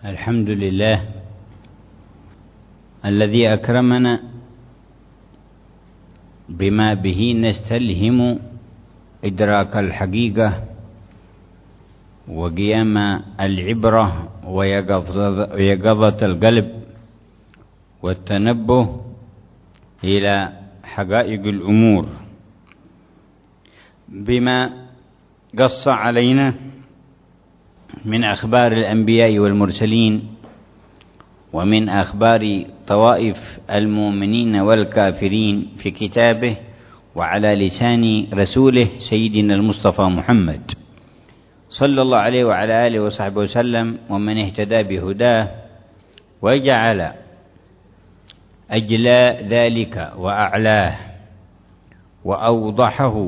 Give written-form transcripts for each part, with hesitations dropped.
الحمد لله الذي أكرمنا بما به نستلهم إدراك الحقيقة وقيام العبرة ويقظة القلب والتنبه إلى حقائق الأمور، بما قص علينا من أخبار الأنبياء والمرسلين ومن أخبار طوائف المؤمنين والكافرين في كتابه وعلى لسان رسوله سيدنا المصطفى محمد صلى الله عليه وعلى آله وصحبه وسلم، ومن اهتدى بهداه وجعل أجلاء ذلك وأعلاه وأوضحه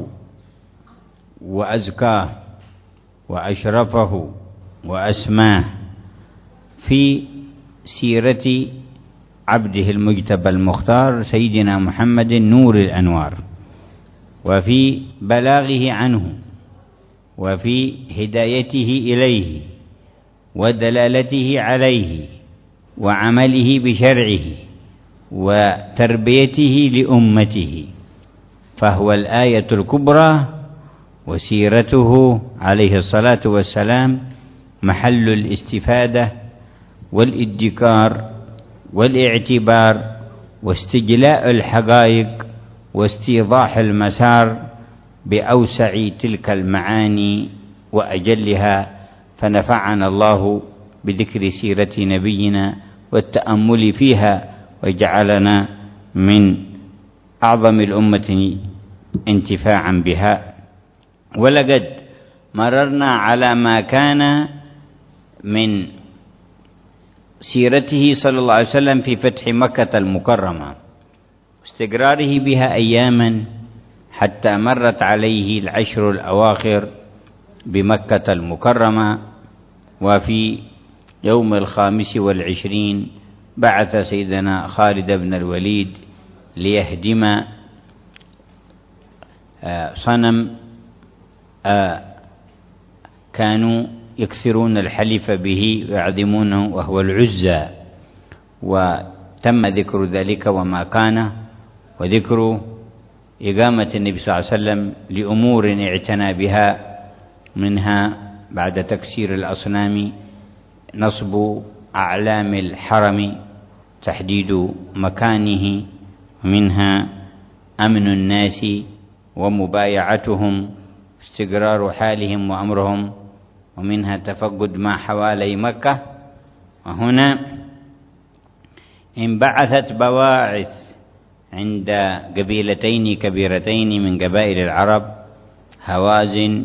وأزكاه وأشرفه وأسماه في سيرة عبده المجتبى المختار سيدنا محمد نور الأنوار، وفي بلاغه عنه وفي هدايته إليه ودلالته عليه وعمله بشرعه وتربيته لأمته، فهو الآية الكبرى، وسيرته عليه الصلاة والسلام محل الاستفادة والادكار والاعتبار واستجلاء الحقائق واستيضاح المسار بأوسع تلك المعاني وأجلها، فنفعنا الله بذكر سيرة نبينا والتأمل فيها، وجعلنا من أعظم الأمة انتفاعا بها. ولقد مررنا على ما كان من سيرته صلى الله عليه وسلم في فتح مكة المكرمة واستقراره بها أياما، حتى مرت عليه العشر الأواخر بمكة المكرمة، وفي يوم 25 بعث سيدنا خالد بن الوليد ليهدم صنم كانوا يكثرون الحلف به ويعظمونه وهو العزى، وتم ذكر ذلك وما كان، وذكر إقامة النبي صلى الله عليه وسلم لأمور اعتنى بها، منها بعد تكسير الأصنام نصب أعلام الحرم، تحديد مكانه، ومنها أمن الناس ومبايعتهم، استقرار حالهم وأمرهم، ومنها تفقد ما حوالي مكة. وهنا انبعثت بواعث عند قبيلتين كبيرتين من قبائل العرب، هوازن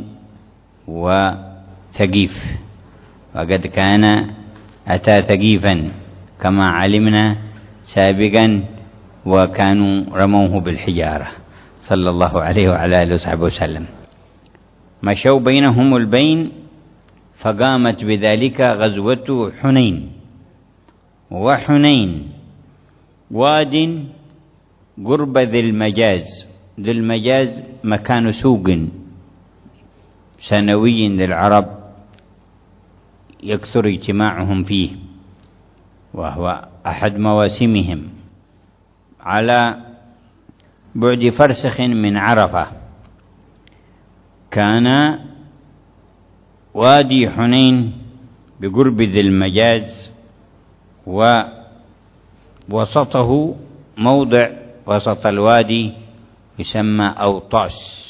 وثقيف، وقد كان أتى ثقيفا كما علمنا سابقا، وكانوا رموه بالحجارة صلى الله عليه وعلى آله وصحبه وسلم. مشوا بينهم البين، فقامت بذلك غزوة حنين. وحنين واد قرب ذي المجاز، ذي المجاز مكان سوق سنوي للعرب يكثر اجتماعهم فيه، وهو أحد مواسمهم، على بعد فرسخ من عرفة. كان وادي حنين بقرب ذي المجاز، ووسطه موضع وسط الوادي يسمى أوطاس،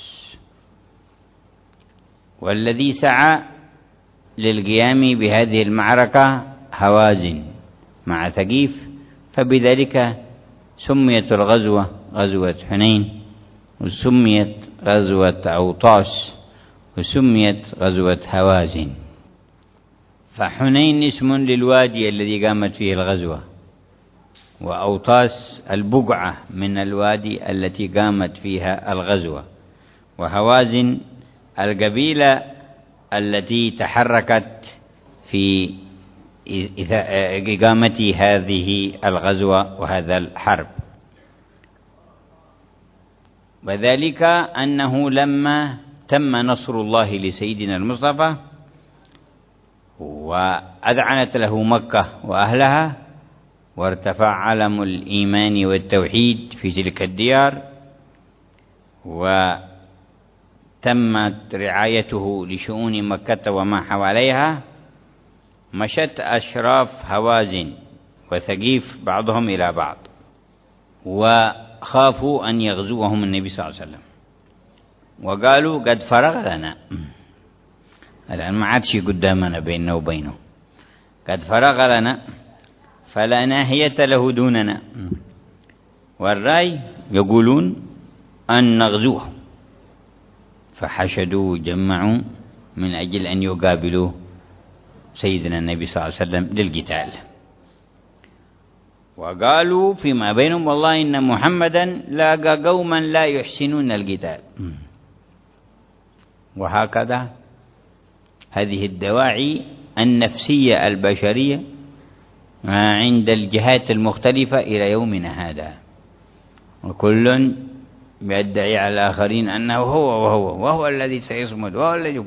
والذي سعى للقيام بهذه المعركة هوازن مع ثقيف، فبذلك سميت الغزوة غزوة حنين، وسميت غزوة أوطاس، وسميت غزوة هوازن. فحنين اسم للوادي الذي قامت فيه الغزوة، وأوطاس البقعة من الوادي التي قامت فيها الغزوة، وهوازن القبيلة التي تحركت في إقامة هذه الغزوة وهذا الحرب. وذلك أنه لما تم نصر الله لسيدنا المصطفى وأذعنت له مكة وأهلها، وارتفع علم الإيمان والتوحيد في تلك الديار، وتمت رعايته لشؤون مكة وما حواليها. مشت أشراف هوازن وثقيف بعضهم إلى بعض، وخافوا أن يغزوهم النبي صلى الله عليه وسلم، وقالوا قد فرغ لنا، الآن ما عاد شيء قدامنا بيننا وبينه، قد فرغ لنا فلا ناهية له دوننا. والرأي يقولون أن نغزوه، فحشدوا وجمعوا من أجل أن يقابلوا سيدنا النبي صلى الله عليه وسلم للقتال، وقالوا فيما بينهم والله إن محمدا لاقى قوما لا يحسنون القتال. وهكذا هذه الدواعي النفسية البشرية عند الجهات المختلفة إلى يومنا هذا، وكل يدعي على الآخرين أنه وهو الذي سيصمد، وهو الذي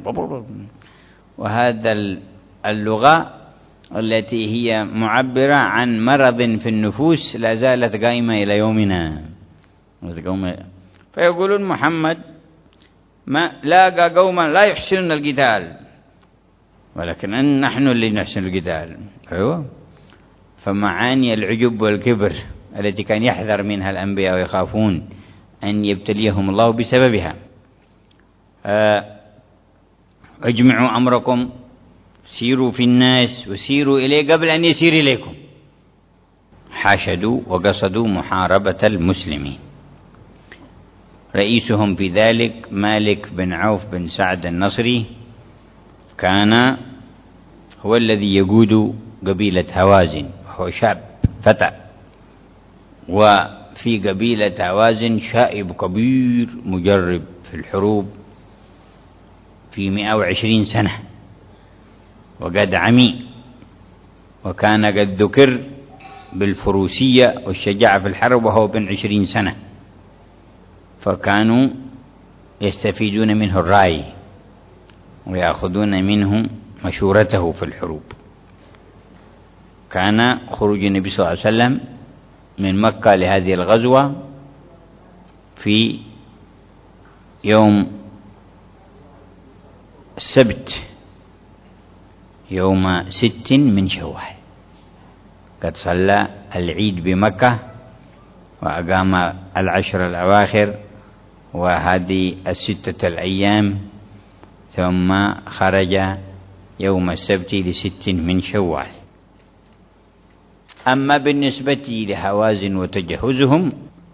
وهذا اللغة التي هي معبرة عن مرض في النفوس لا زالت قائمة إلى يومنا. فيقولون محمد ما لاقى قوما لا يحسنون القتال، ولكن نحن اللي نحسن القتال. أيوة، فمعاني العجب والكبر التي كان يحذر منها الأنبياء ويخافون أن يبتليهم الله بسببها. اجمعوا أمركم، سيروا في الناس وسيروا إليه قبل أن يسير إليكم. حاشدوا وقصدوا محاربة المسلمين. رئيسهم في ذلك مالك بن عوف بن سعد النصري، كان هو الذي يقود قبيلة هوازن، وهو شاب فتى، وفي قبيلة هوازن شائب كبير مجرب في الحروب في 120 سنة، وقد عمي، وكان قد ذكر بالفروسية والشجاعة في الحرب وهو بن 20 سنة، فكانوا يستفيدون منه الرأي ويأخذون منه مشورته في الحروب. كان خروج النبي صلى الله عليه وسلم من مكة لهذه الغزوة في يوم السبت، يوم 6 من شوال، قد صلى العيد بمكة وأقام العشر الأواخر وهذه 6 الأيام، ثم خرج يوم السبت ل6 من شوال. أما بالنسبة لهوازن وتجهزهم،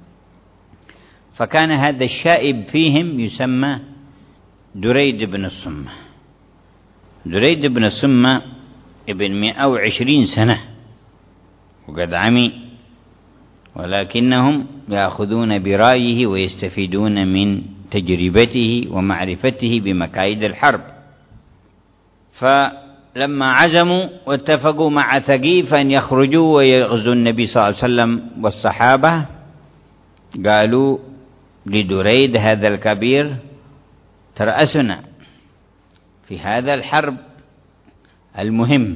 فكان هذا الشائب فيهم يسمى دريد بن الصمة. دريد بن الصمة ابن 120 سنة وقد عمي، ولكنهم يأخذون برأيه ويستفيدون من تجربته ومعرفته بمكايد الحرب. فلما عزموا واتفقوا مع ثقيف أن يخرجوا ويغزوا النبي صلى الله عليه وسلم والصحابة، قالوا لدريد هذا الكبير ترأسنا في هذا الحرب المهم.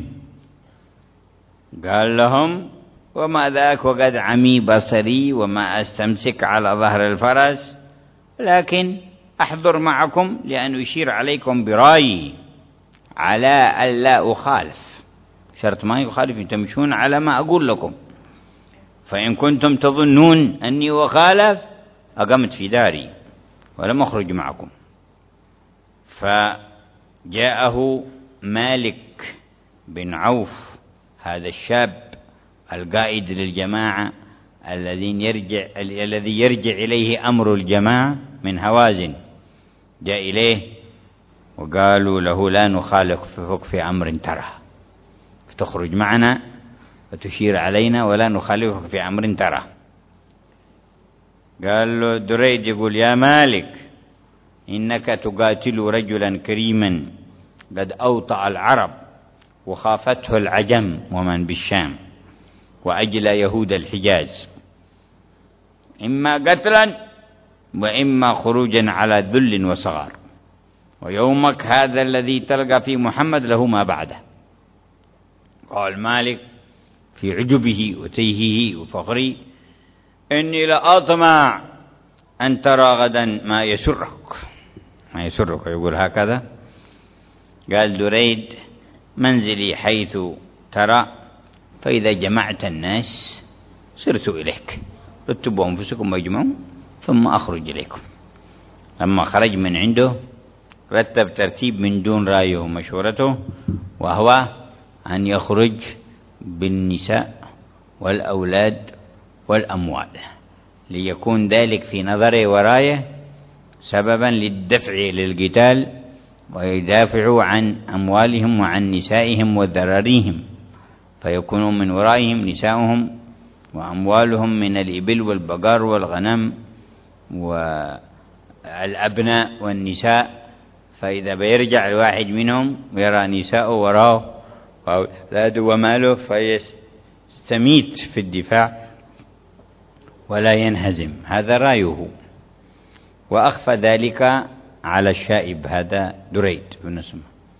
قال لهم وما ذاك وقد عمي بصري وما أستمسك على ظهر الفرس، لكن أحضر معكم لأن أشير عليكم برأيي على ألا أخالف، شرط ما يخالف، تمشون على ما أقول لكم، فإن كنتم تظنون أني أخالف أقمت في داري ولم أخرج معكم. فجاءه مالك بن عوف، هذا الشاب القائد للجماعة الذي يرجع إليه أمر الجماعة من هوازن، جاء إليه وقالوا له لا نخالفك في أمر ترى، فتخرج معنا وتشير علينا ولا نخالفك في أمر ترى. قال له دريد يقول يا مالك إنك تقاتل رجلا كريما قد أوطأ العرب وخافته العجم ومن بالشام وأجلى يهود الحجاز، إما قتلا وإما خروجا على ذل وصغار، ويومك هذا الذي تلقى فيه محمد له ما بعده، قال مالك في عجبه وتيهه وفخره: إني لأطمع أن ترى غدا ما يسرك. ما يسرك، يقول هكذا. قال دريد: منزلي حيث ترى، فإذا جمعت الناس سرت إليك، رتبوا أنفسكم واجمعوا ثم أخرج إليكم. لما خرج من عنده رتب ترتيب من دون رأيه ومشورته، وهو أن يخرج بالنساء والأولاد والأموال، ليكون ذلك في نظره ورايه سببا للدفع للقتال، ويدافعوا عن أموالهم وعن نسائهم وذراريهم، فيكونون من ورائهم نساؤهم وأموالهم من الإبل والبقر والغنم والأبناء والنساء. فإذا بيرجع الواحد منهم ويرى نساءه وراه وأولاده وماله فيستميت في الدفاع ولا ينهزم. هذا رأيه، وأخفى ذلك على الشائب هذا دريد بن سمع،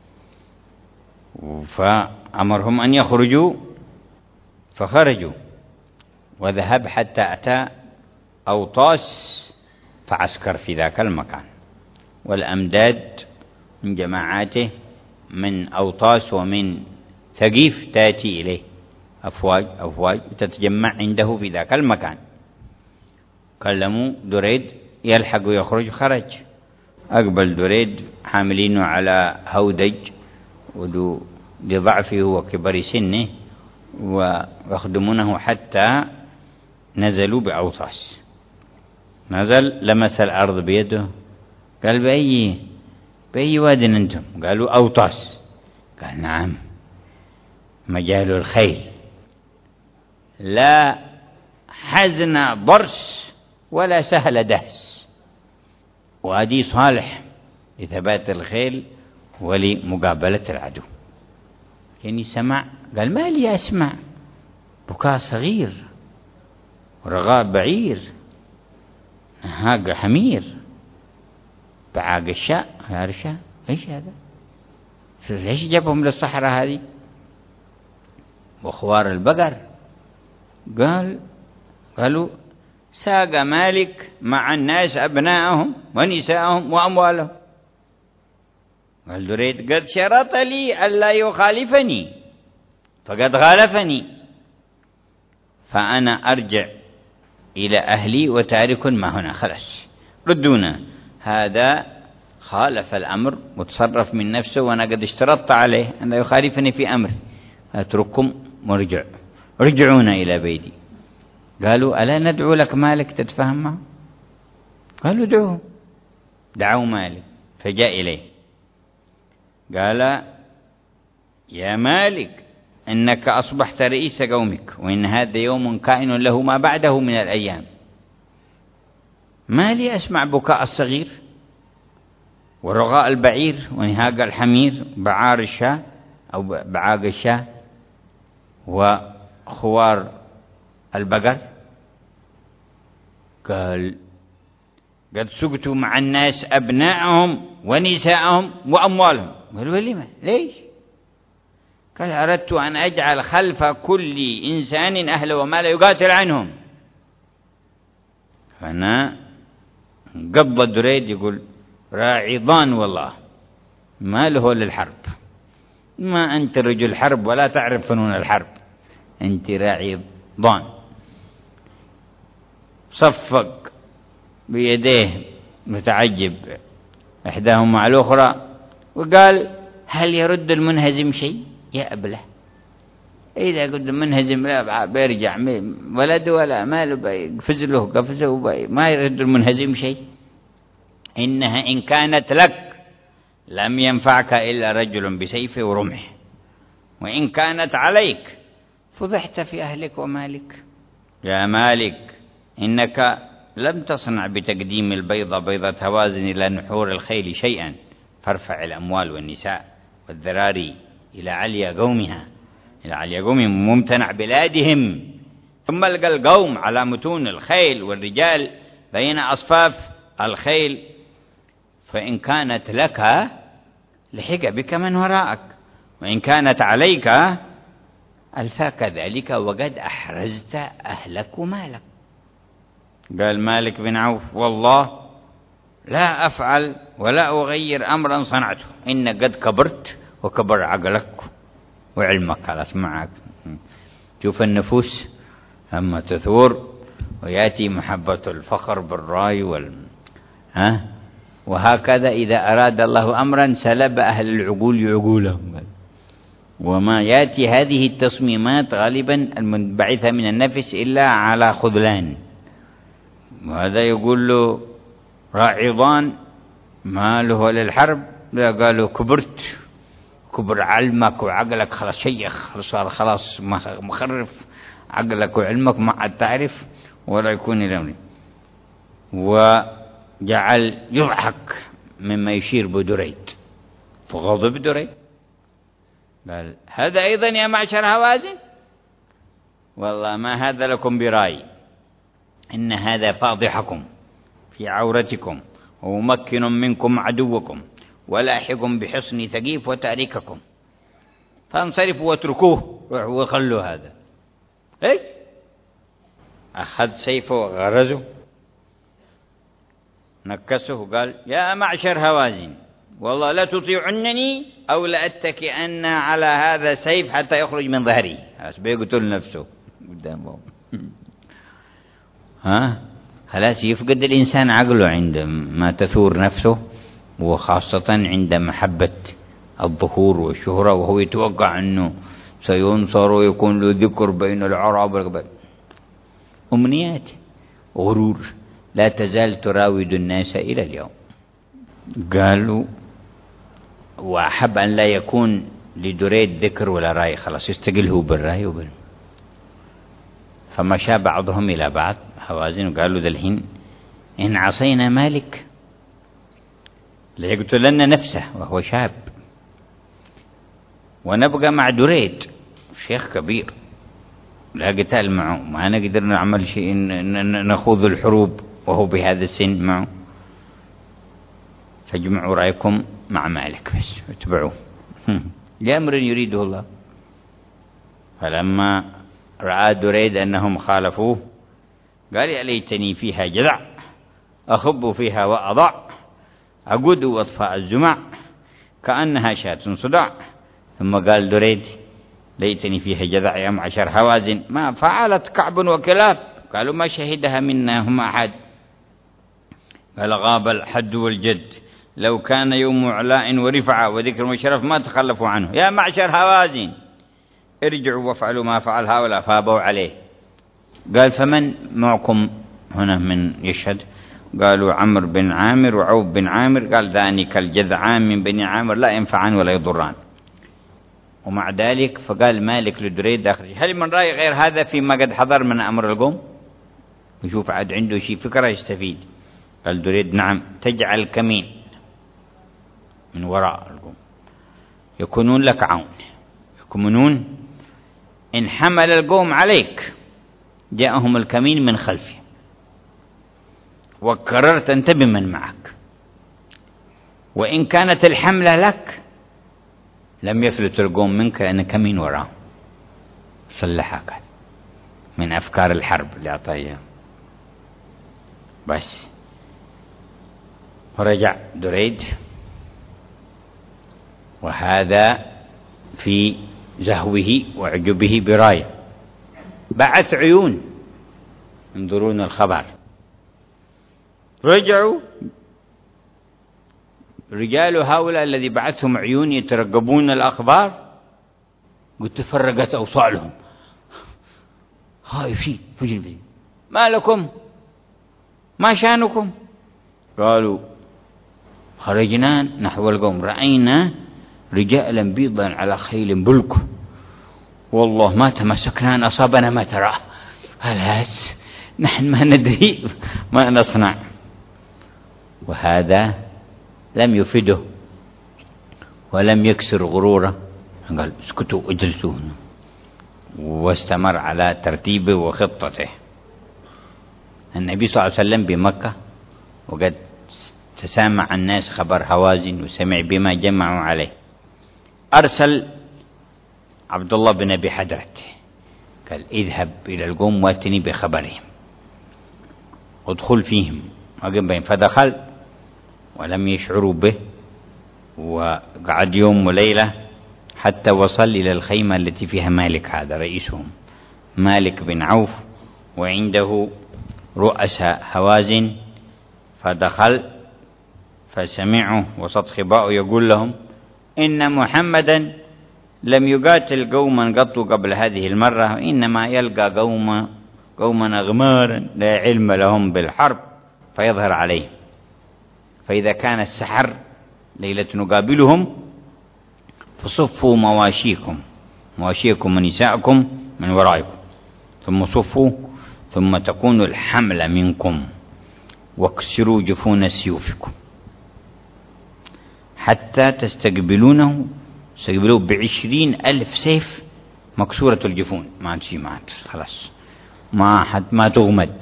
فأمرهم أن يخرجوا، فخرجوا وذهب حتى أتى أوطاس فعسكر في ذاك المكان، والأمداد من جماعاته من أوطاس ومن ثقيف تأتي إليه أفواج أفواج تتجمع عنده في ذاك المكان. كلموا دريد يلحق ويخرج، خرج. أقبل دريد حاملينه على هودج لضعفه وكبر سنه، ويخدمونه حتى نزلوا بأوطاس. نزل لمس الأرض بيده، قال: بأي واد أنتم؟ قالوا: أوطاس. قال: نعم، مجال الخيل، لا حزن ضرس ولا سهل دهس، وادي صالح لثبات الخيل ولمقابلة العدو. كان سمع، قال: ما لي أسمع بكاء صغير ورغاء بعير، نهاق حمير، بعاق الشاء، يا رشا ايش هذا؟ ليش جابهم للصحراء هذه؟ وخوار البقر. قالوا: ساق مالك مع الناس أبناءهم ونساءهم وأموالهم. قال دريد: قد شرط لي ألا يخالفني فقد خالفني، فأنا أرجع إلى أهلي وتارك ما هنا، خلاص ردونا، هذا خالف الأمر وتصرف من نفسه، وأنا قد اشترطت عليه أن لا يخالفني في أمر، أترككم ورجع، رجعونا إلى بيتي. قالوا: ألا ندعو لك مالك تتفاهم معه؟ قالوا: دعوه. دعوا مالك فجاء إليه، قال: يا مالك، إنك أصبحت رئيس قومك، وإن هذا يوم كائن له ما بعده من الأيام. ما لي أسمع بكاء الصغير ورغاء البعير ونهاق الحمير بعار الشاة أو بعاق الشاة وخوار البقر. قال: قد سقت مع الناس أبناءهم ونساءهم وأموالهم. قالوا: لما؟ ليش؟ قال: أردت أن أجعل خلف كل إنسان أهل ومال يقاتل عنهم. فأنا قبض دريد يقول: راعظان والله، ما له للحرب، ما أنت رجل حرب ولا تعرف فنون الحرب، أنت راعظان. صفق بيديه متعجب إحداهما مع الأخرى، وقال: هل يرد المنهزم شيء يا أبله؟ إذا قلت المنهزم لا بيرجع ولد ولا ماله، بيقفز له قفزه، ما يرد المنهزم شيء. إنها إن كانت لك لم ينفعك إلا رجل بسيفه ورمح، وإن كانت عليك فضحت في أهلك ومالك. يا مالك، إنك لم تصنع بتقديم البيضة بيضة هوازن إلى نحور الخيل شيئا، فارفع الأموال والنساء والذراري إلى عليا قومها، إلى عليا قومهم ممتنع بلادهم، ثم القى القوم على متون الخيل والرجال بين أصفاف الخيل، فإن كانت لك لحق بك من وراءك، وإن كانت عليك ألفاك ذلك وقد أحرزت أهلك ومالك. قال مالك بن عوف والله لا أفعل ولا أغير أمرا صنعته، إن قد كبرت وكبر عقلك وعلمك خلاص معك. شوف النفوس أما تثور ويأتي محبة الفخر بالرأي وهكذا إذا أراد الله أمرا سلب أهل العقول عقولهم. وما يأتي هذه التصميمات غالبا المنبعثة من النفس إلا على خذلان، وهذا يقول له راعظان ما له للحرب، لا قالوا كبرت كبر علمك وعقلك خلاص شيخ صار خلاص مخرف عقلك وعلمك ما عاد تعرف ولا يكون الأمر. وجعل يضحك مما يشير بدريد فغضب دريد قال هذا أيضا يا معشر هوازن والله ما هذا لكم برأي، إن هذا فاضحكم في عورتكم وممكن منكم عدوكم ولاحق بحصن ثقيف وتارككم، فانصرفوا واتركوه وخلوا هذا. أخذ سيفه وغرزه نكسه وقال يا معشر هوازن والله لا تطيعنني أو لأتكئن على هذا السيف حتى يخرج من ظهري. بيقتل نفسه قدامهم. خلاص يفقد الإنسان عقله عندما تثور نفسه، وخاصة عند محبة الظهور والشهرة، وهو يتوقع أنه سينصر ويكون له ذكر بين العرب والقبائل. أمنيات غرور لا تزال تراود الناس إلى اليوم. قالوا وأحب أن لا يكون لدريد ذكر ولا رأي، خلاص يستقله بالرأي فمشى بعضهم إلى بعض هوازن وقالوا ذا الحين إن عصينا مالك ليقتلن نفسه وهو شاب، ونبقى مع دريد شيخ كبير لا قتال معه، ما نقدر نعمل شيء نخوض الحروب وهو بهذا السن معه، فاجمعوا رأيكم مع مالك بس اتبعوه لأمر يريده الله. فلما رأى دريد أنهم خالفوه قال يا ليتني فيها جذع أخب فيها وأضع أقود وأطفاء الزمع كأنها شاة صداع. ثم قال دريد ليتني فيها جذع يا معشر هوازن ما فعلت كعب وكلاب، قالوا ما شهدها منا هم أحد. قال غاب الحد والجد لو كان يوم علاء ورفعة وذكر وشرف ما تخلفوا عنه. يا معشر هوازن ارجعوا وافعلوا ما فعل هؤلاء، فابوا عليه. قال فمن معكم هنا من يشهد؟ قالوا عمرو بن عامر وعوف بن عامر. قال ذلك الجذعان من بني عامر لا ينفعان ولا يضران. ومع ذلك فقال مالك لدريد أخرج هل من رأي غير هذا فيما قد حضر من أمر القوم؟ يشوف عاد عنده شيء فكرة يستفيد. قال دريد نعم تجعل كمين من وراء القوم يكونون لك عون، يكونون إن حمل القوم عليك جاءهم الكمين من خلفه وقررت أنت بمن معك، وإن كانت الحملة لك لم يفلت القوم منك لأن كمين وراء صلحك من أفكار الحرب اللي أعطيها. بس فرجع دريد وهذا في زهوه وعجبه براية، بعث عيون ينظرون الخبر. رجعوا رجال هؤلاء الذي بعثهم عيون يترقبون الأخبار، قلت تفرقت أوصالهم خايفين فجل ما لكم ما شانكم؟ قالوا خرجنا نحو القوم رأينا رجالا بيضا على خيل بلك والله ما تمسكنا أن أصابنا ما تراه. هلاس نحن ما ندري ما نصنع. وهذا لم يفده ولم يكسر غروره، قال اسكتوا اجلسوا، واستمر على ترتيبه وخطته. النبي صلى الله عليه وسلم بمكة وقد تسامع الناس خبر هوازن وسمع بما جمعوا عليه، أرسل عبد الله بن أبي حدرة قال اذهب إلى القوم واتني بخبرهم، ادخل فيهم أقم بهم. فدخل ولم يشعروا به، وقعد يوم وليلة حتى وصل إلى الخيمة التي فيها مالك، هذا رئيسهم مالك بن عوف، وعنده رؤساء هوازن. فدخل فسمعوا وسط خباء يقول لهم إن محمدا لم يقاتل قوما قط قبل هذه المرة، إنما يلقى قوما أغمارا لا علم لهم بالحرب فيظهر عليهم، فإذا كان السحر ليلة نقابلهم فصفوا مواشيكم ونساءكم من ورائكم، ثم صفوا، ثم تكون الحملة منكم، واكسروا جفون سيوفكم حتى تستقبلوه 20,000 سيف مكسورة الجفون، ما عاد شيء، خلاص ما تغمد.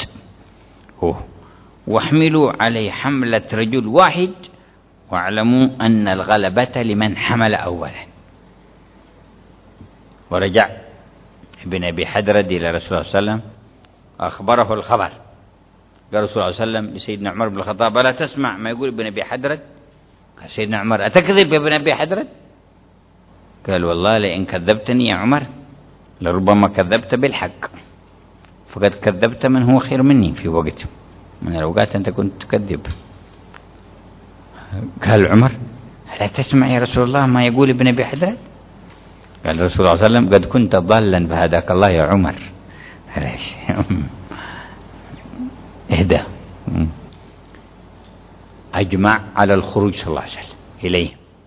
واحملوا عليه حملة رجل واحد، واعلموا أن الغلبة لمن حمل أولا. ورجع ابن أبي حدرة إلى رسول الله صلى الله عليه وسلم، أخبره الخبر. قال رسول الله صلى الله عليه وسلم لسيدنا عمر بن الخطاب ألا تسمع ما يقول ابن أبي حدرة؟ قال سيدنا عمر أتكذب يا ابن أبي حدرة؟ قال والله لئن كذبتني يا عمر لربما كذبت بالحق، فقد كذبت من هو خير مني في وقت من الأوقات أنت كنت تكذب. قال عمر ألا تسمع يا رسول الله ما يقول ابن أبي حدرة؟ قال رسول الله صلى الله عليه وسلم قد كنت ضالا فهداك الله يا عمر. اهدى. أجمع على الخروج صلى الله عليه وسلم إليه.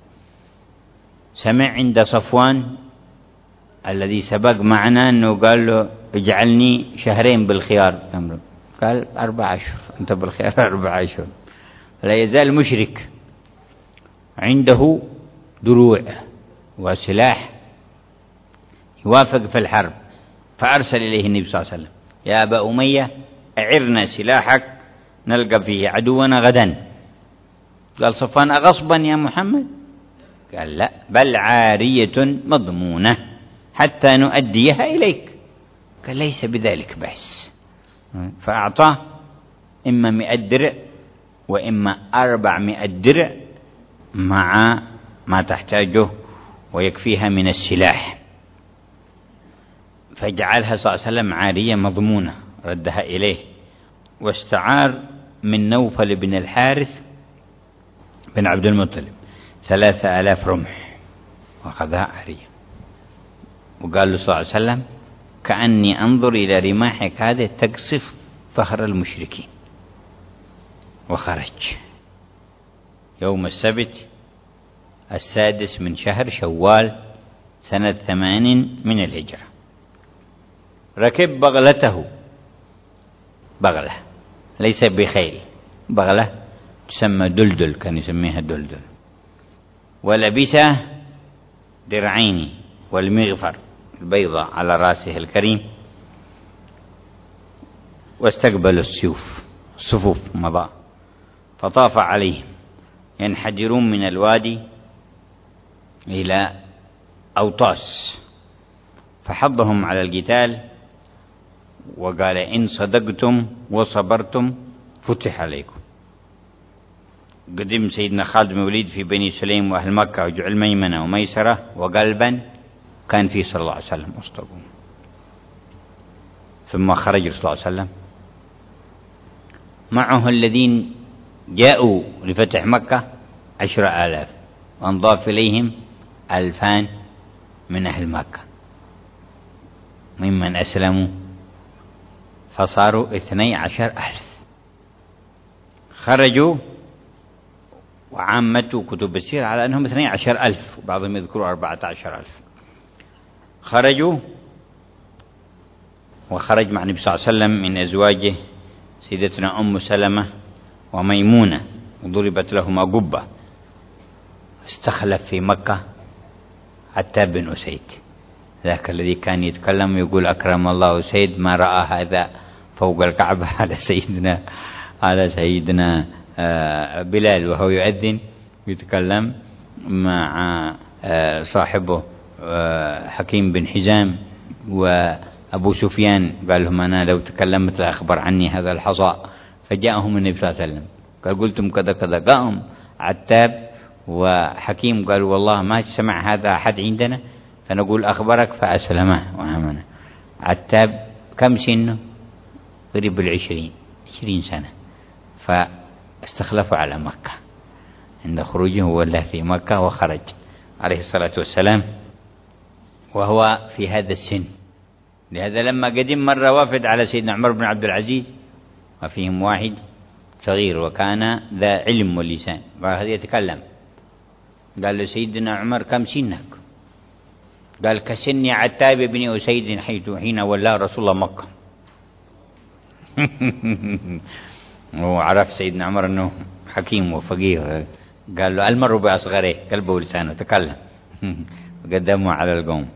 سمع عند صفوان الذي سبق معنا أنه قال له اجعلني شهرين بالخيار، قال 4 أشهر، أنت بالخيار 4 أشهر. لا يزال مشرك، عنده دروع وسلاح يوافق في الحرب. فأرسل إليه النبي صلى الله عليه وسلم يا أبا أمية أعرنا سلاحك نلقى فيه عدونا غدا. قال صفوان أغصبا يا محمد؟ قال لا، بل عارية مضمونة حتى نؤديها إليك. قال ليس بذلك بأس. فأعطاه إما 100 درع وإما 400 درع مع ما تحتاجه ويكفيها من السلاح، فجعلها صلى الله عليه وسلم عارية مضمونة، ردها إليه. واستعار من نوفل بن الحارث بن عبد المطلب 3000 رمح وأخذها عارية، وقال له صلى الله عليه وسلم كأني أنظر إلى رماحك هذه تقصف ظهر المشركين. وخرج يوم السبت 6 من شهر شوال سنة 8 من الهجرة. ركب بغلته، بغلة ليس بخيل، بغلة تسمى دلدل، كان يسميها دلدل. ولبس درعين والمغفر البيضة على رأسه الكريم. واستقبل الصفوف مضى، فطاف عليهم ينحدرون من الوادي إلى أوطاس، فحضهم على القتال وقال إن صدقتم وصبرتم فتح عليكم. قدم سيدنا خالد بن الوليد في بني سليم وأهل مكة وجعل ميمنة وميسرة وقلبا كان فيه صلى الله عليه وسلم وسطهم. ثم خرج صلى الله عليه وسلم معه الذين جاءوا لفتح مكة 10,000، وانضاف إليهم 2000 من أهل مكة ممن أسلموا، فصاروا 12,000. خرجوا، وعامة كتب السير على أنهم 12,000، وبعضهم يذكروا 14,000. خرجوا، وخرج مع النبي صلى الله عليه وسلم من أزواجه سيدتنا أم سلمة وميمونة، وضربت لهما قبة. استخلف في مكة عتاب بن أسيد، ذاك الذي كان يتكلم يقول أكرم الله أسيد ما رأى هذا فوق الكعبة على سيدنا بلال وهو يؤذن يتكلم مع صاحبه حكيم بن حزام وأبو سفيان قال لهم أنا لو تكلمت لأخبر عني هذا الحصى. فجاءهم النبي صلى الله عليه وسلم قال قلتم كذا كذا. قام عتاب وحكيم قالوا والله ما سمع هذا أحد عندنا، فنقول أخبرك فأسلمه وآمنه. عتاب كم سنه؟ قريب 20 سنة. فاستخلفوا على مكة عند خروجه، هو له في مكة وخرج عليه الصلاة والسلام وهو في هذا السن. لهذا لما قدم مرة وافد على سيدنا عمر بن عبد العزيز وفيهم واحد صغير وكان ذا علم ولسان، قال هذا يتكلم. قال له سيدنا عمر كم سنك؟ قال كسن عتاب بن أسيد حين ولى رسول الله مكة. وعرف سيدنا عمر أنه حكيم وفقيه، قال له المر بأصغره قلبه ولسانه تكلم. قدمه على القوم.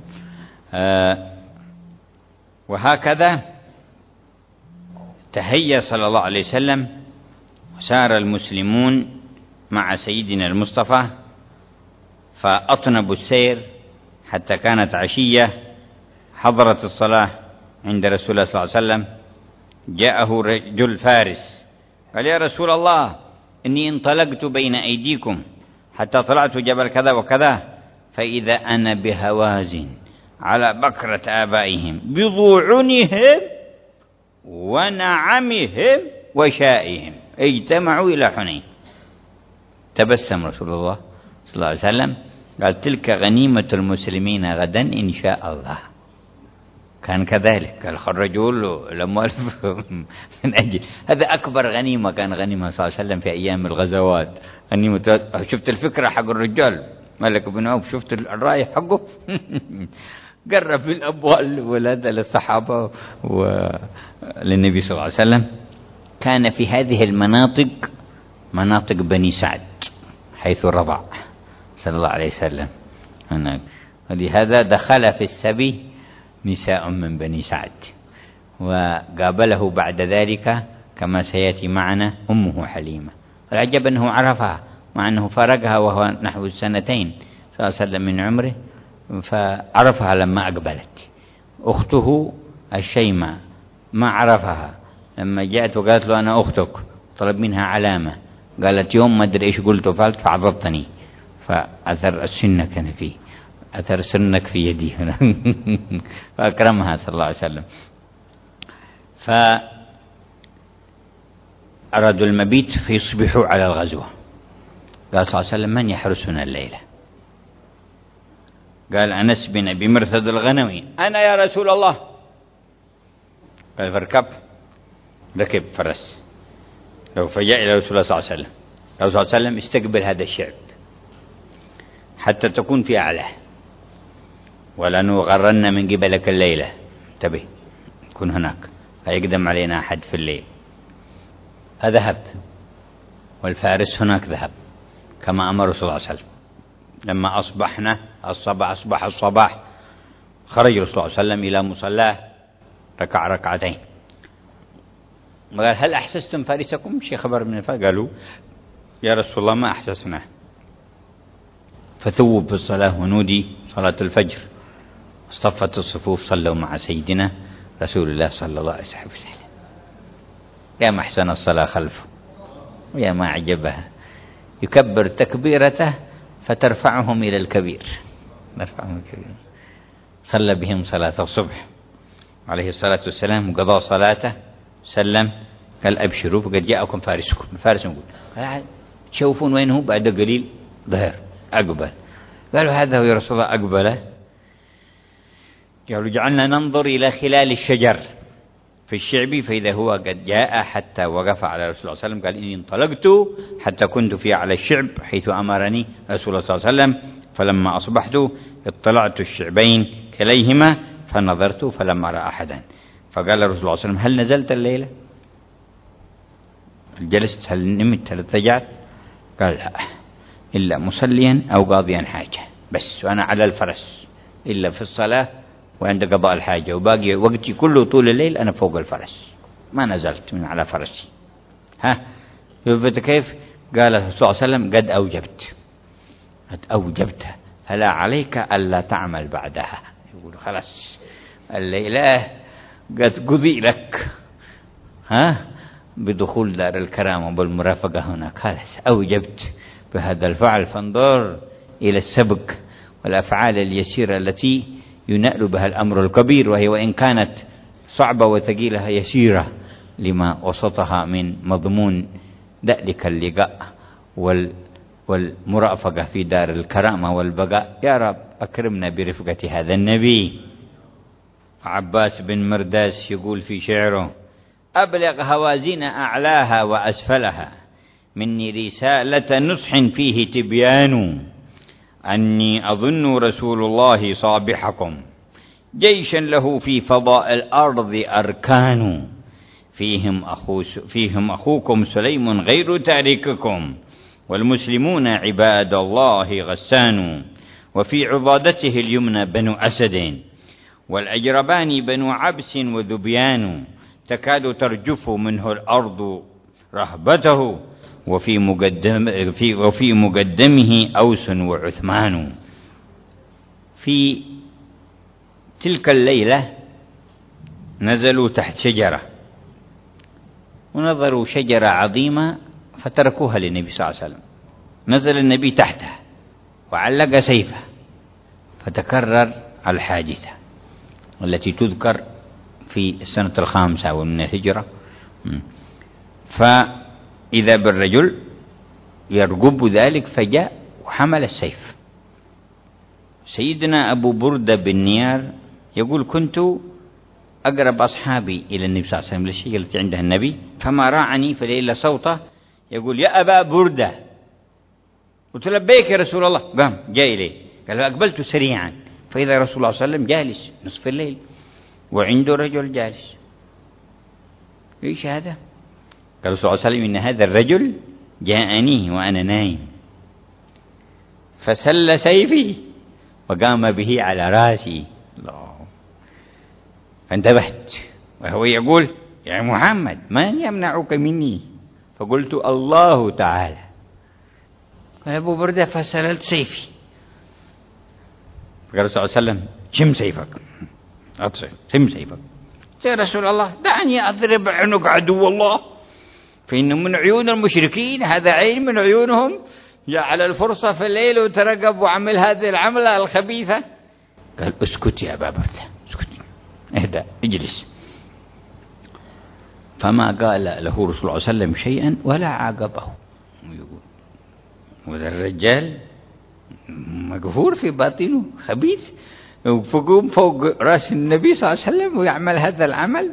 وهكذا تهيأ صلى الله عليه وسلم، وسار المسلمون مع سيدنا المصطفى فأطنبوا السير حتى كانت عشية. حضرت الصلاة عند رسول الله صلى الله عليه وسلم. جاءه رجل فارس قال يا رسول الله إني انطلقت بين أيديكم حتى طلعت جبل كذا وكذا، فإذا أنا بهوازن على بكرة آبائهم بضوعنهم ونعمهم وشائهم اجتمعوا إلى حنين. تبسم رسول الله صلى الله عليه وسلم قال تلك غنيمة المسلمين غدا إن شاء الله. كان كذلك، قال خرجوا له الأموال من أجل هذا أكبر غنيمة. كان غنيمة صلى الله عليه وسلم في أيام الغزوات. غنيمة. شفت الفكرة حق الرجال ملك بن عوف، شفت الرأي حقه. قرب الأموال ولادة للصحابة وللنبي صلى الله عليه وسلم. كان في هذه المناطق مناطق بني سعد حيث رضع صلى الله عليه وسلم. ولهذا دخل في السبي نساء من بني سعد. وقابله بعد ذلك كما سيأتي معنا أمه حليمة. العجب أنه عرفها مع أنه فرقها وهو نحو 2 صلى الله عليه وسلم من عمره، فعرفها لما أقبلت. أخته الشيماء ما عرفها، لما جاءت وقالت له أنا أختك طلب منها علامة، قالت يوم ما أدري إيش قلت وفعلت فعضبتني، فأثر السن كان فيه، أثر سنك في يدي هنا. فأكرمها صلى الله عليه وسلم. فأرادوا المبيت فيصبحوا على الغزوة. قال صلى الله عليه وسلم من يحرسنا الليلة؟ قال أنس بن أبي مرثد الغنوي أنا يا رسول الله. قال فاركب. ركب فرس. فجاء إلى رسول الله صلى الله عليه وسلم. رسول الله صلى الله عليه وسلم استقبل هذا الشعب حتى تكون في أعلاه، ولنغرن من قبلك الليلة، انتبه كن هناك لا يقدم علينا أحد في الليل. فذهب، والفارس هناك ذهب كما أمر رسول الله صلى الله عليه وسلم. لما أصبح الصباح خرج رسول الله صلى الله عليه وسلم إلى مصلاه، ركع ركعتين وقال هل أحسستم فارسكم؟ شيء خبر من الفارس. قالوا يا رسول الله ما أحسسنا. فثوب في الصلاة ونودي صلاة الفجر، اصطفت الصفوف، صلوا مع سيدنا رسول الله صلى الله عليه وسلم. يا ما أحسن الصلاة خلفه ويا ما عجبها، يكبر تكبيرته فترفعهم إلى الكبير. صلى بهم صلاة الصبح عليه الصلاة والسلام، وقضى صلاته سلم قال أبشروا فقد جاءكم فارسكم. الفارس يقول قال تشوفون وين هو؟ بعد قليل ظهر أقبل. قالوا هذا هو يا رسول الله. أقبله. قالوا جعلنا ننظر إلى خلال الشجر في الشعب فإذا هو قد جاء، حتى وقف على رسول الله صلى الله عليه وسلم. قال إني انطلقت حتى كنت في على الشعب حيث أمرني رسول الله صلى الله عليه وسلم، فلما أصبحت اطلعت الشعبين كليهما فنظرت فلم أرى أحدا. فقال رسول الله صلى الله عليه وسلم هل نزلت الليلة؟ جلست؟ هل نمت؟ هل اتجعت؟ قال لا، إلا مصليا أو قاضيا حاجة بس، وأنا على الفرس إلا في الصلاة وعند قضاء الحاجة، وباقي وقتي كله طول الليل أنا فوق الفرس، ما نزلت من على فرسي. كيف؟ قال صلى الله عليه وسلم قد أوجبت فلا عليك ألا تعمل بعدها. يقول خلاص الليلة قد قضي لك بدخول دار الكرامة وبالمرافقة هناك، خلاص أوجبت بهذا الفعل. فانظر إلى السبق والأفعال اليسيرة التي ينال بها الأمر الكبير، وهي وإن كانت صعبة وثقيلة يسيرة لما وسطها من مضمون ذلك اللقاء والمرافقة في دار الكرامة والبقاء. يا رب أكرمنا برفقة هذا النبي. عباس بن مرداس يقول في شعره: أبلغ هوازين أعلاها وأسفلها مني رسالة نصح فيه تبيان، أني أظن رسول الله صابحكم جيشا له في فضاء الأرض أركان، فيهم أخوكم سليم غير تارككم، والمسلمون عباد الله غسان، وفي عضادته اليمنى بنو أسد، والأجربان بنو عبس وذبيان، تكاد ترجف منه الأرض رهبته، وفي مقدمه أوس وعثمان. في تلك الليلة نزلوا تحت شجرة ونظروا شجرة عظيمة فتركوها للنبي صلى الله عليه وسلم. نزل النبي تحتها وعلق سيفه، فتكرر الحادثة التي تذكر في السنة 5 من الهجرة. فإذا بالرجل يرقب ذلك فجاء وحمل السيف. سيدنا أبو بردة بن نيار يقول: كنت أقرب أصحابي إلى النبي صلى الله عليه وسلم للشيء التي عندها النبي، فما راعني فليل صوته يقول: يا أبا بردة. قلت: لبيك يا رسول الله. قام جاء إليه قال: فأقبلت سريعا فإذا رسول الله صلى الله عليه وسلم جالس نصف الليل وعنده رجل جالس. إيش هذا؟ قال رسول الله صلى الله عليه وسلم: إن هذا الرجل جاءني وأنا نايم فسل سيفي وقام به على راسي. الله. فانتبهت وهو يقول: يا محمد من يمنعك مني؟ فقلت: الله تعالى. قال أبو بردة: فسللت سيفي. فقال رسول الله صلى الله عليه وسلم: شم سيفك، شم سيفك. يا رسول الله دعني أضرب عنق عدو الله، فإنه من عيون المشركين، هذا عين من عيونهم، جعل الفرصة في الليل وترقب وعمل هذه العملة الخبيثة. قال: اسكت يا أبا بردة، اسكت، اهدأ، اجلس. فما قال له رسول الله صلى الله عليه وسلم شيئا ولا عاقبه. وذا الرجال مقفور في باطنه خبيث، وفقوم فوق رأس النبي صلى الله عليه وسلم ويعمل هذا العمل.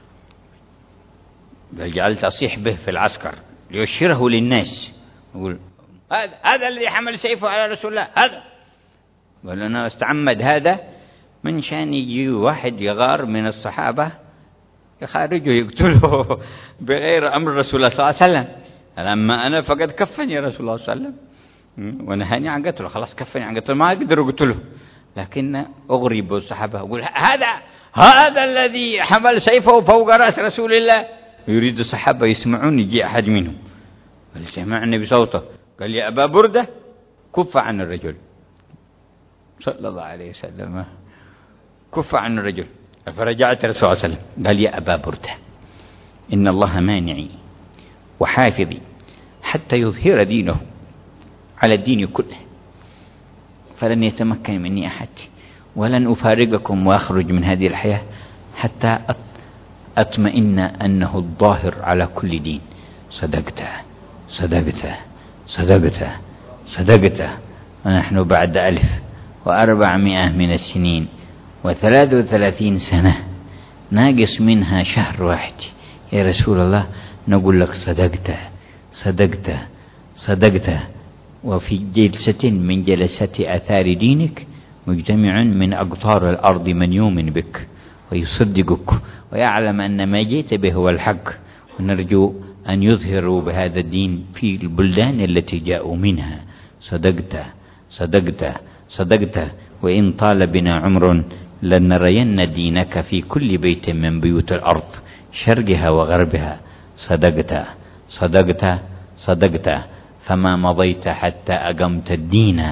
جعلت أصيح به في العسكر ليشيره للناس، يقول: هذا الذي حمل سيفه على رسول الله، هذا. قال: أنا استعمد هذا من شان يجي واحد يغار من الصحابة يخارجه يقتله بغير أمر رسول الله صلى الله عليه وسلم. أما أنا فقد كفني رسول الله صلى الله عليه وسلم ونهاني عن قتله، خلاص كفني عن قتله، ما أقدر أقتله. لكن أغرب الصحابة، أقول: هذا الذي حمل سيفه فوق رأس رسول الله. يريد الصحابة يسمعون، يجي أحد منهم فسمع النبي صوته قال: يا أبا بردة كف عن الرجل، صلى الله عليه وسلم، كف عن الرجل. فرجعت الرسول صلى الله عليه وسلم قال: يا أبا بردة إن الله مانعي وحافظي حتى يظهر دينه على الدين كله، فلن يتمكن مني أحد، ولن أفارقكم وأخرج من هذه الحياة حتى أطمئن أنه الظاهر على كل دين. صدقت صدقت صدقت صدقت. ونحن بعد 1400 من السنين و33 سنة ناقص منها شهر واحد. يا رسول الله نقول لك: صدقت صدقت صدقت. وفي جلسة من جلسات آثار دينك مجتمع من أقطار الأرض من يؤمن بك ويصدقك ويعلم أن ما جئت به هو الحق، ونرجو أن يظهروا بهذا الدين في البلدان التي جاءوا منها. صدقت صدقت صدقت. وإن طال بنا عمر لنرين دينك في كل بيت من بيوت الأرض شرقها وغربها. صدقت صدقت صدقت. فما مضيت حتى أقمت الدين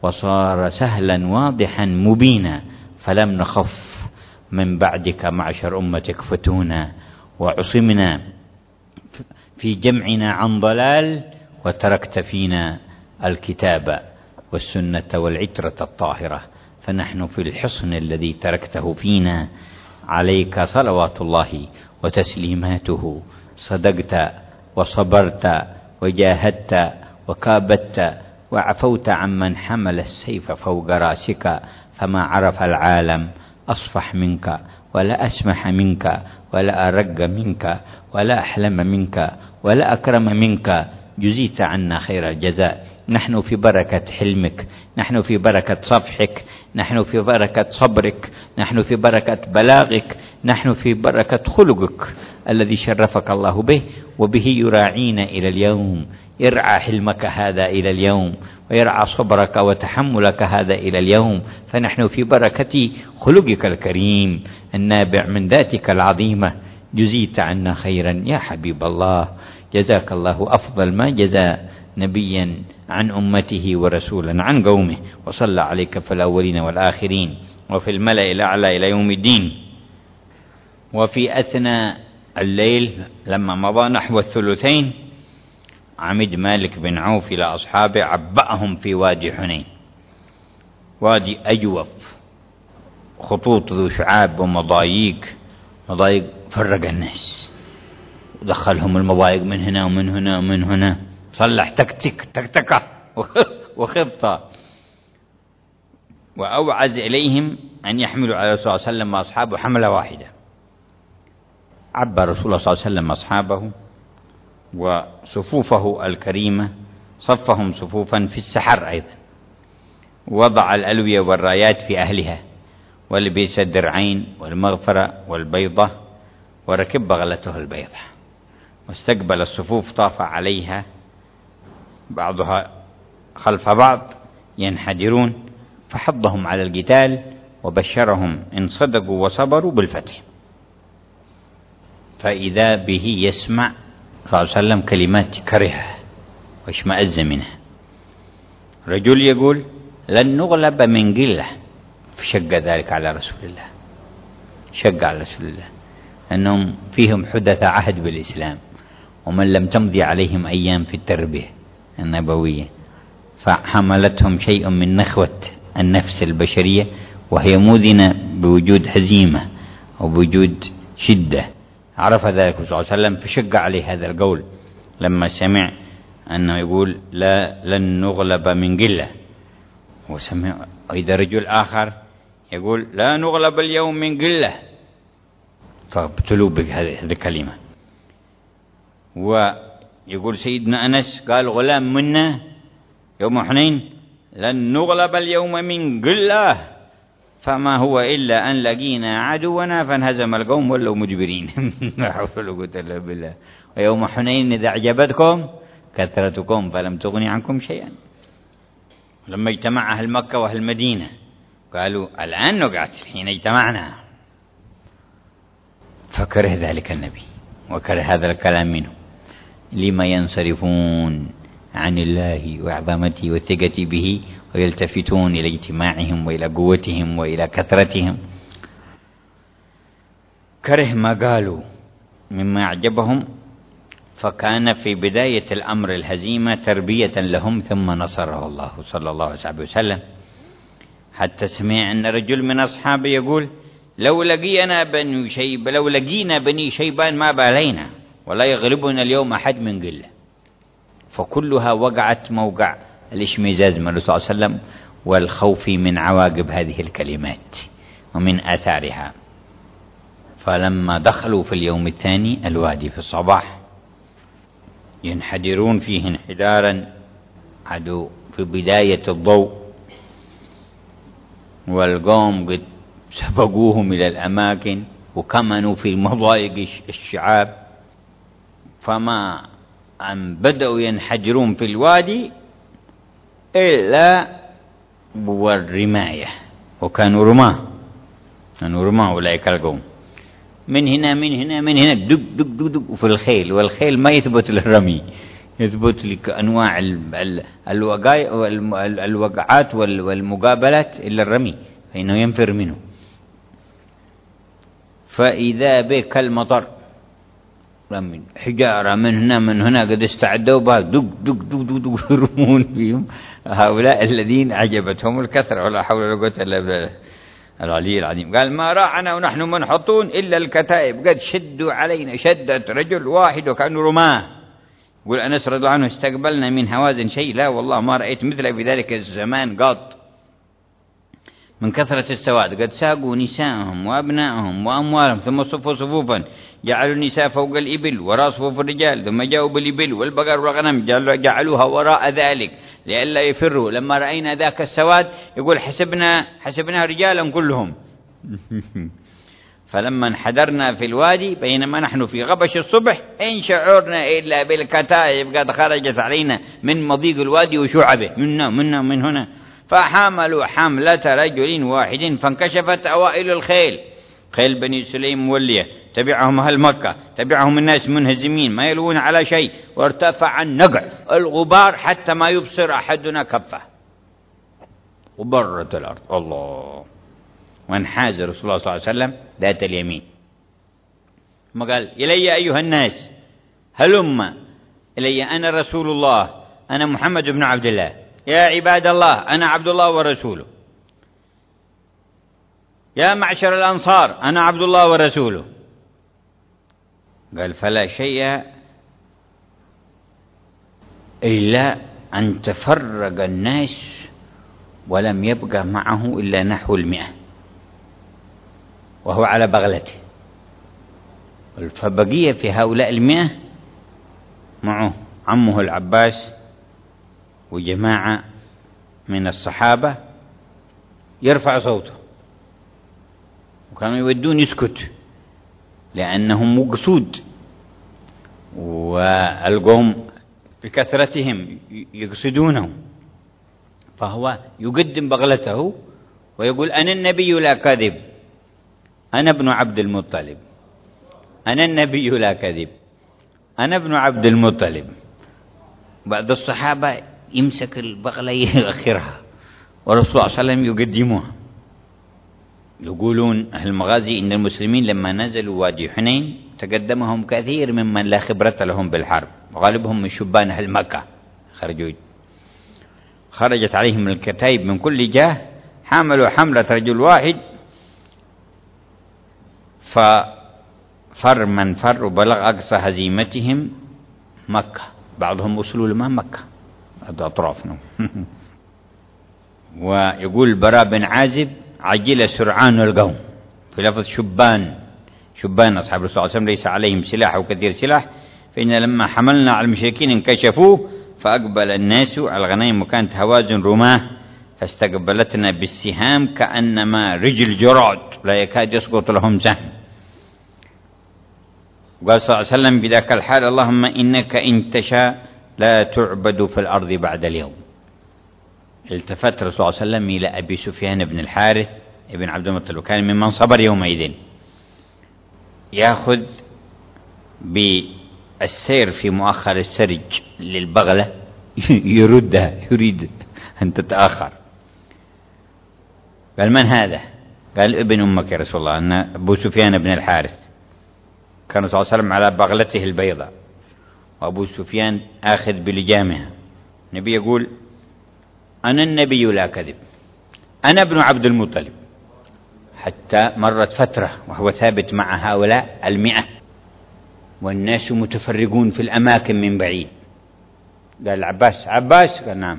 وصار سهلا واضحا مبينا، فلم نخف من بعدك معشر أمتك فتونا، وعصمنا في جمعنا عن ضلال، وتركت فينا الكتاب والسنة والعترة الطاهرة، فنحن في الحصن الذي تركته فينا. عليك صلوات الله وتسليماته، صدقت وصبرت وجاهدت وكابدت وعفوت عمن حمل السيف فوق راسك، فما عرف العالم أصفح منك ولا أسمح منك ولا أرق منك ولا أحلم منك ولا أكرم منك، جزيت عنا خير الجزاء. نحن في بركة حلمك، نحن في بركة صفحك، نحن في بركة صبرك، نحن في بركة بلاغك، نحن في بركة خلقك الذي شرفك الله به، وبه يراعينا إلى اليوم. يرعى حلمك هذا إلى اليوم، ويرعى صبرك وتحملك هذا إلى اليوم، فنحن في بركة خلقك الكريم النابع من ذاتك العظيمة. جزيت عنا خيرا يا حبيب الله، جزاك الله أفضل ما جزى نبيا عن أمته ورسولا عن قومه، وصلى عليك في الأولين والآخرين وفي الملأ الأعلى إلى يوم الدين. وفي أثناء الليل لما مضى نحو الثلثين، عمد مالك بن عوف إلى أصحابه، عبأهم في وادي حنين، وادي أجوف، خطوط ذو شعاب ومضايق، مضايق فرق الناس، دخلهم المضايق من هنا ومن هنا ومن هنا، صلح تكتكة وخطة، وأوعز إليهم أن يحملوا على رسول الله صلى الله عليه وسلم وأصحابه حملة واحدة. عبى رسول الله صلى الله عليه وسلم أصحابه وصفوفه الكريمة، صفهم صفوفا في السحر أيضا، وضع الألوية والرايات في أهلها، ولبس الدرعين والمغفرة والبيضة، وركب بغلته البيضة، واستقبل الصفوف، طاف عليها بعضها خلف بعض ينحدرون، فحضهم على القتال وبشرهم إن صدقوا وصبروا بالفتح. فإذا به يسمع صلى الله عليه وسلم كلمات كرهها واشمأز منها. رجل يقول لن نغلب من قلة، فشق ذلك على رسول الله، شق على رسول الله أنهم فيهم حدث عهد بالإسلام، ومن لم تمضي عليهم أيام في التربية النبوية، فحملتهم شيء من نخوة النفس البشرية، وهي موذنة بوجود هزيمة أو بوجود شدة. عرف ذلك صلى الله عليه وسلم فشق عليه هذا القول لما سمع أنه يقول لن نغلب من قلة، وسمع إذا رجل آخر يقول لا نغلب اليوم من قلة، فابتلوا بهذه الكلمة. ويقول سيدنا أنس قال غلام منا يوم حنين لن نغلب اليوم من قلة، فما هو إلا أن لقينا عدونا فانهزم القوم ولوا مجبرين. لا حول ولا قوة إلا بالله. ويوم حنين إذا أعجبتكم كثرتكم فلم تغني عنكم شيئا. لما اجتمع أهل مكة وأهل المدينة قالوا الآن نقاتل حين اجتمعنا، فكره ذلك النبي وكره هذا الكلام منه. لما ينصرفون عن الله وعظمته والثقة به ويلتفتون إلى اجتماعهم وإلى قوتهم وإلى كثرتهم؟ كره ما قالوا مما أعجبهم، فكان في بداية الأمر الهزيمة تربية لهم، ثم نصره الله صلى الله عليه وسلم، حتى سمع أن رجل من أصحابه يقول لو لقينا بني شيبان ما بالينا ولا يغلبنا اليوم أحد من قلة. فكلها وقعت موقع الاشمئزاز من الرسول صلى الله عليه وسلم والخوف من عواقب هذه الكلمات ومن آثارها. فلما دخلوا في اليوم الثاني الوادي في الصباح ينحدرون فيه انحدارا عدو في بداية الضوء، والقوم قد سبقوهم إلى الأماكن وكمنوا في مضايق الشعاب، فما أن بدأوا ينحدرون في الوادي إلا بالرماية، وكانوا رماة أولئك القوم، من هنا دق دق دق دق، وفي الخيل، والخيل ما يثبت للرمي، يثبت لك أنواع الوقعات والمقابلات إلا الرمي فإنه ينفر منه. فإذا بك المطر رمي حجارة من هنا قد استعدوا بها دق دق دق دق دق يرمون فيهم. هؤلاء الذين عجبتهم الكثرة ولا حول ولا قوة إلا بالله العلي العظيم. قال ما راعنا ونحن منحطون إلا الكتائب قد شدوا علينا شدت رجل واحد وكانوا رماه. يقول أنس رضي الله عنه استقبلنا من هوازن شيء لا والله ما رأيت مثله في ذلك الزمان قط من كثرة السواد. قد ساقوا نساءهم وأبنائهم وأموالهم ثم صفوا صفوفا جعلوا النساء فوق الإبل وراء صفوف الرجال ثم جاءوا بالإبل والبقر والغنم جعلوها وراء ذلك لئلا يفروا. لما رأينا ذاك السواد يقول حسبناها رجالا كلهم. فلما انحدرنا في الوادي بينما نحن في غبش الصبح إن شعرنا إلا بالكتائب قد خرجت علينا من مضيق الوادي وشعبه منا من هنا. فحملوا حملة رجل واحد فانكشفت أوائل الخيل خيل بني سليم مولية تبعهم أهل مكة تبعهم الناس منهزمين ما يلوون على شيء وارتفع النقع الغبار حتى ما يبصر أحدنا كفه وبرت الأرض الله. وانحاز رسول الله صلى الله عليه وسلم ذات اليمين ثم قال إلي أيها الناس هلم إلي أنا رسول الله أنا محمد بن عبد الله يا عباد الله أنا عبد الله ورسوله يا معشر الأنصار أنا عبد الله ورسوله. قال فلا شيء إلا أن تفرق الناس ولم يبقى معه إلا نحو 100 وهو على بغلته. فبقي في هؤلاء 100 معه عمه العباس وجماعة من الصحابة يرفع صوته وكانوا يودون يسكت لأنهم مقصود والقوم بكثرتهم يقصدونه. فهو يقدم بغلته ويقول أنا النبي لا كذب أنا ابن عبد المطلب أنا النبي لا كذب أنا ابن عبد المطلب. بعض الصحابة يمسك البغلة يأخرها والرسول صلى الله عليه وسلم يقدمها. يقولون أهل المغازي إن المسلمين لما نزلوا وادي حنين تقدمهم كثير ممن لا خبرة لهم بالحرب وغالبهم من شبان أهل مكة خرجت عليهم الكتائب من كل جهة حملوا حملة رجل واحد ففر من فر وبلغ أقصى هزيمتهم مكة. بعضهم وصلوا لما مكة هذا أطرافنا. ويقول البراء بن عازب عجل سرعان القوم في لفظ شبان أصحاب الرسول صلى الله عليه وسلم ليس عليهم سلاح وكثير سلاح فإن لما حملنا على المشركين انكشفوه فأقبل الناس على الغنائم وكانت هوازن رماه فاستقبلتنا بالسهام كأنما رجل جراد لا يكاد يسقط لهم سهم. قال صلى الله عليه وسلم بذاك الحال اللهم إنك إن تشاء لا تعبد في الأرض بعد اليوم. التفت الرسول صلى الله عليه وسلم إلى أبي سفيان بن الحارث ابن عبد المطلب وكان ممن صبر يومئذ يأخذ بالسير في مؤخر السرج للبغلة يردها يريد أن تتأخر. قال من هذا؟ قال ابن أمك يا رسول الله أن أبو سفيان بن الحارث. كان صلى الله عليه وسلم على بغلته البيضاء وأبو سفيان آخذ بلجامها. النبي يقول أنا النبي لا كذب أنا ابن عبد المطلب. حتى مرت فترة وهو ثابت مع هؤلاء 100 والناس متفرقون في الأماكن من بعيد. قال عباس قال نعم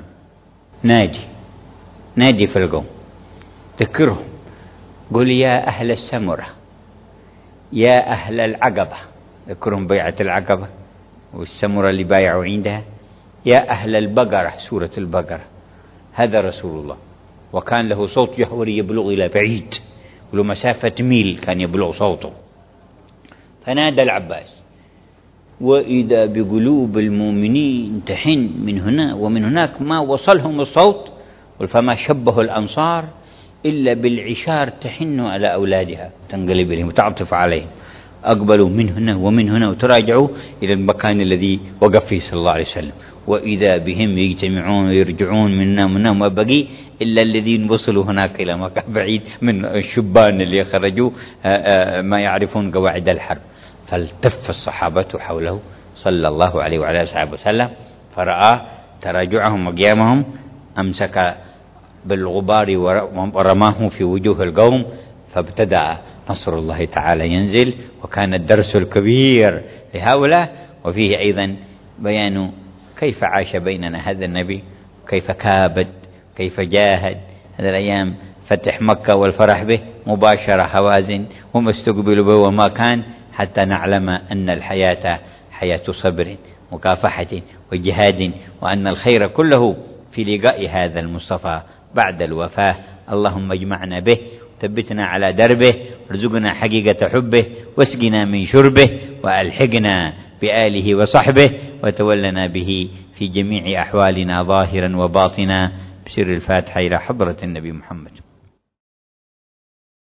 نادي في القوم ذكرهم قل يا أهل السمرة يا أهل العقبة ذكرهم بيعة العقبة والسمرة اللي بايعوا عندها. يا أهل البقرة سورة البقرة هذا رسول الله وكان له صوت جهوري يبلغ إلى بعيد ولو مسافة ميل كان يبلغ صوته. فنادى العباس وإذا بقلوب المؤمنين تحن من هنا ومن هناك ما وصلهم الصوت. فما شبه الأنصار إلا بالعشار تحن على أولادها تنقلب إليهم وتعطف عليهم. أقبلوا من هنا ومن هنا وتراجعوا إلى المكان الذي وقف فيه صلى الله عليه وسلم، وإذا بهم يجتمعون ويرجعون منا ما بقي إلا الذين وصلوا هناك إلى مكان بعيد من الشبان اللي خرجوا ما يعرفون قواعد الحرب. فالتف الصحابة حوله صلى الله عليه وعلى آله وسلم، فرأى تراجعهم وقيامهم، أمسك بالغبار ورماه في وجوه القوم، فابتدأ نصر الله تعالى ينزل. وكان الدرس الكبير لهؤلاء، وفيه أيضا بيان كيف عاش بيننا هذا النبي، كيف كابد، كيف جاهد. هذه الأيام فتح مكة والفرح به مباشرة هوازن وما استقبلوا به وما كان، حتى نعلم أن الحياة حياة صبر مكافحة وجهاد، وأن الخير كله في لقاء هذا المصطفى بعد الوفاة. اللهم اجمعنا به، ثبتنا على دربه، ارزقنا حقيقة حبه، واسقنا من شربه، وألحقنا بآله وصحبه، وتولنا به في جميع أحوالنا ظاهرا وباطنا، بسر الفاتحة إلى حضرة النبي محمد.